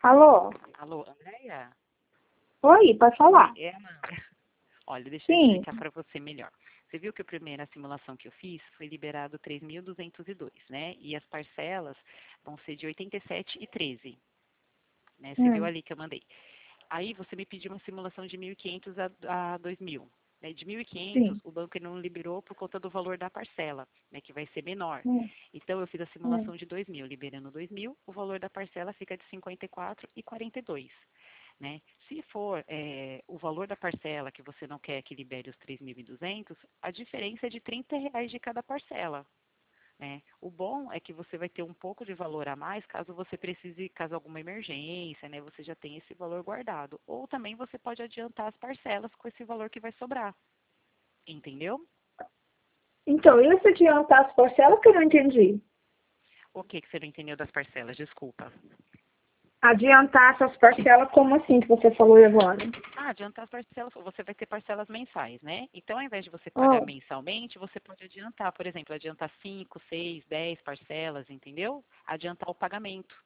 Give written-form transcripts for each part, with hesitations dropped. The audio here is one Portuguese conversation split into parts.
Alô? Alô, Andréia? Oi, pode Oi, falar? é a Amanda. Olha, deixa eu Sim. explicar para você melhor. Você viu que a primeira simulação que eu fiz foi liberado 3.202, né? E as parcelas vão ser de 87,13, né? Você viu Hum, ali que eu mandei. Aí você me pediu uma simulação de 1.500 a 2.000. Né? De 1.500, sim. o banco ele não liberou por conta do valor da parcela, né? Que vai ser menor. Hum, Então eu fiz a hum. simulação de 2.000, liberando 2.000, o valor da parcela fica de 54,42. Né? Se for o valor da parcela que você não quer que libere os 3.200, a diferença é de R$ 30 de cada parcela. Né? O bom é que você vai ter um pouco de valor a mais caso você precise, caso alguma emergência, né? Você já tem esse valor guardado. Ou também você pode adiantar as parcelas com esse valor que vai sobrar. Entendeu? Então, e se adiantar as parcelas que eu não entendi? O que que você não entendeu das parcelas? Desculpa. Adiantar essas parcelas, como assim que você falou agora? Ah, adiantar as parcelas, você vai ter parcelas mensais, né? Então, ao invés de você pagar Oh, mensalmente, você pode adiantar, por exemplo, adiantar 5, 6, 10 parcelas, entendeu? Adiantar o pagamento.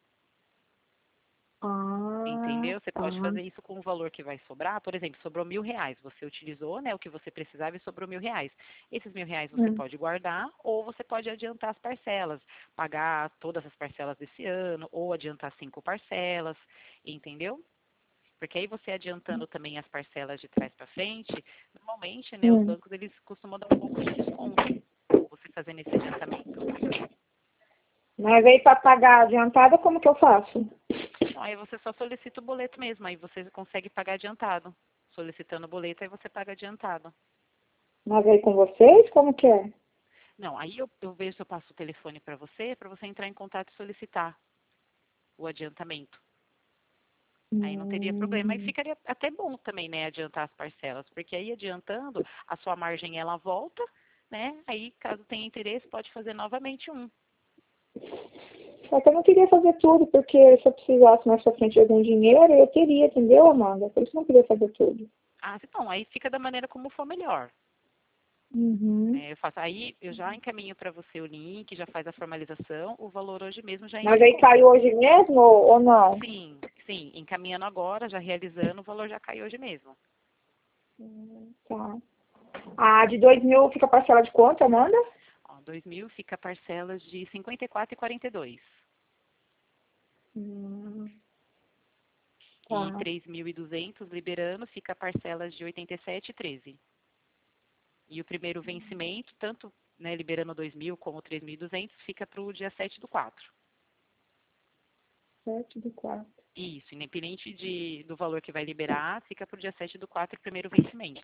Entendeu? Você tá. pode fazer isso com o valor que vai sobrar. Por exemplo, sobrou R$ 1.000. Você utilizou, né, o que você precisava e sobrou R$ 1.000. Esses R$ 1.000 você Hum. pode guardar ou você pode adiantar as parcelas, pagar todas as parcelas desse ano ou adiantar 5 parcelas, entendeu? Porque aí você adiantando também as parcelas de trás para frente, normalmente, né, os Hum. bancos eles costumam dar um pouco de desconto você fazendo esse adiantamento. Mas aí para pagar adiantada, como que eu faço? Então, aí você só solicita o boleto mesmo, aí você consegue pagar adiantado. Solicitando o boleto, aí você paga adiantado. Mas aí com vocês, como que é? Não, aí eu vejo se eu passo o telefone para você entrar em contato e solicitar o adiantamento. Aí não teria problema. Aí Hum. ficaria até bom também, né, adiantar as parcelas, porque aí adiantando, a sua margem ela volta, né? Aí, caso tenha interesse, pode fazer novamente um. Só que eu não queria fazer tudo, porque se eu precisasse mais pra frente de algum dinheiro, eu teria, entendeu, Amanda? Por isso eu não queria fazer tudo. Ah, então, aí fica da maneira como for melhor. Uhum. Né? Eu faço, aí eu já encaminho para você o link, já faz a formalização, o valor hoje mesmo já entra Mas em aí conta. caiu hoje mesmo ou não? Sim, sim, encaminhando agora, já realizando, o valor já cai hoje mesmo. Tá. A de 2.000 fica parcela de quanto, Amanda? Ó, 2.000 fica parcelas de 54,42. Hum, E tá. 3.200 liberando, fica parcelas de 87,13. E o primeiro vencimento, tanto né, liberando 2.000 como 3.200, fica para o dia 7/4. 7/4. Isso, independente do valor que vai liberar, fica para o dia 7/4 o primeiro vencimento.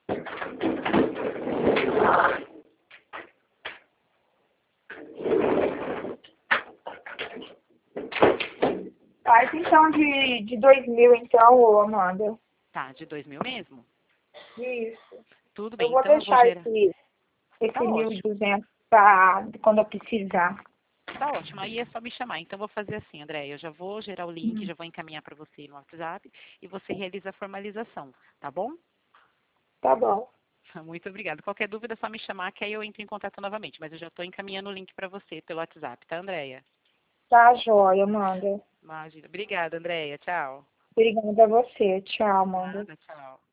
Faz então de 2.000 então, ô, Amanda. Tá, de 2.000 mesmo? Isso. Tudo Eu bem, vou então eu vou deixar gerar. esse Tá ótimo. 1.200 para quando eu precisar. Tá ótimo, aí é só me chamar. Então, eu vou fazer assim, André, eu já vou gerar o link, Hum, já vou encaminhar para você no WhatsApp e você realiza a formalização, tá bom? tá bom. Muito obrigada. Qualquer dúvida é só me chamar que aí eu entro em contato novamente, mas eu já estou encaminhando o link para você pelo WhatsApp, tá, Andréia? Tá joia, Amanda. Imagina. Obrigada, Andréia. Tchau. Obrigada a você. Tchau, Amanda. Nada, tchau.